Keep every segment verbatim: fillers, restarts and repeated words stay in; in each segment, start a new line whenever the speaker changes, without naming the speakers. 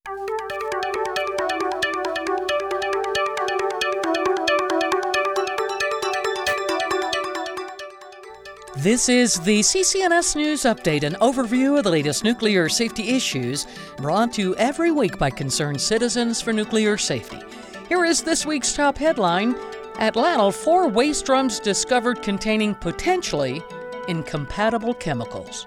This is the C C N S News Update, an overview of the latest nuclear safety issues brought to you every week by concerned citizens for nuclear safety. Here is this week's top headline. At LANL, four waste drums discovered containing potentially incompatible chemicals.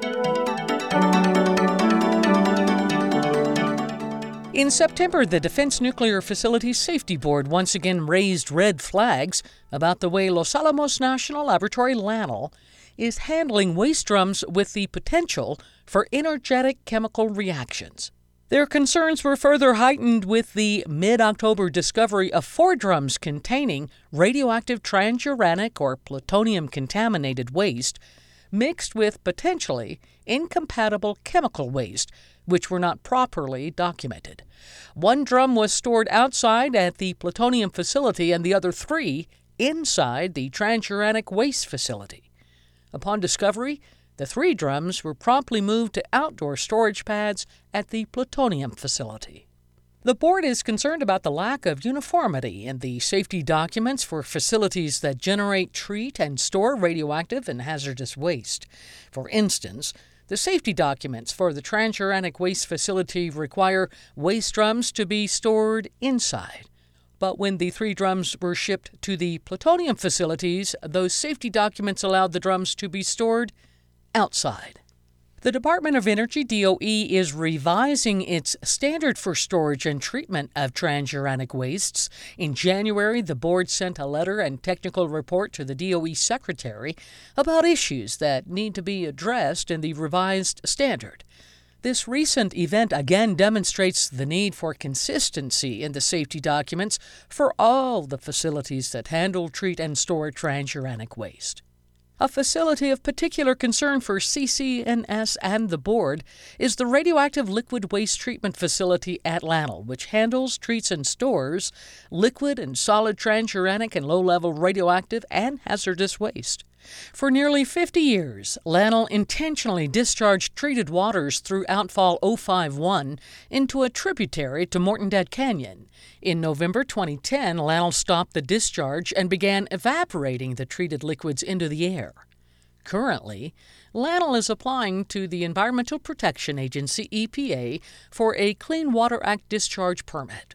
In September, the Defense Nuclear Facilities Safety Board once again raised red flags about the way Los Alamos National Laboratory, LANL, is handling waste drums with the potential for energetic chemical reactions. Their concerns were further heightened with the mid-October discovery of four drums containing radioactive transuranic or plutonium-contaminated waste mixed with potentially incompatible chemical waste, which were not properly documented. One drum was stored outside at the plutonium facility and the other three inside the transuranic waste facility. Upon discovery, the three drums were promptly moved to outdoor storage pads at the plutonium facility. The board is concerned about the lack of uniformity in the safety documents for facilities that generate, treat, and store radioactive and hazardous waste. For instance, the safety documents for the transuranic waste facility require waste drums to be stored inside. But when the three drums were shipped to the plutonium facilities, those safety documents allowed the drums to be stored outside. The Department of Energy, D O E, is revising its standard for storage and treatment of transuranic wastes. In January, the board sent a letter and technical report to the D O E secretary about issues that need to be addressed in the revised standard. This recent event again demonstrates the need for consistency in the safety documents for all the facilities that handle, treat, and store transuranic waste. A facility of particular concern for C C N S and the board is the Radioactive Liquid Waste Treatment Facility at LANL, which handles, treats, and stores liquid and solid transuranic and low-level radioactive and hazardous waste. For nearly fifty years, LANL intentionally discharged treated waters through outfall oh five one into a tributary to Morton-Dead Canyon. In November twenty ten, LANL stopped the discharge and began evaporating the treated liquids into the air. Currently, LANL is applying to the Environmental Protection Agency, E P A, for a Clean Water Act discharge permit.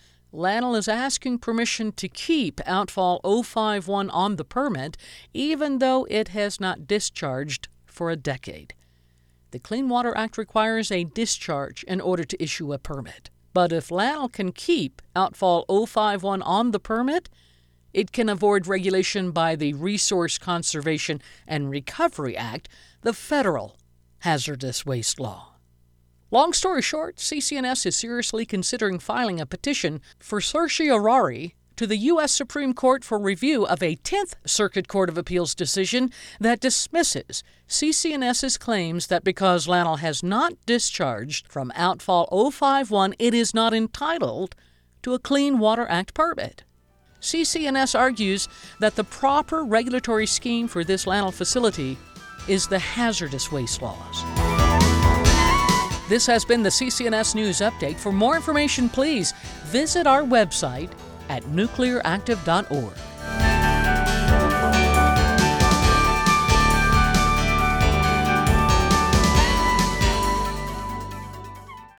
LANL is asking permission to keep outfall oh five one on the permit, even though it has not discharged for a decade. The Clean Water Act requires a discharge in order to issue a permit. But if LANL can keep outfall oh five one on the permit, it can avoid regulation by the Resource Conservation and Recovery Act, the federal hazardous waste law. Long story short, C C N S is seriously considering filing a petition for certiorari to the U S Supreme Court for review of a tenth Circuit Court of Appeals decision that dismisses CCNS's claims that because LANL has not discharged from outfall oh five one, it is not entitled to a Clean Water Act permit. C C N S argues that the proper regulatory scheme for this LANL facility is the hazardous waste laws. This has been the C C N S News Update. For more information, please visit our website at nuclear active dot org.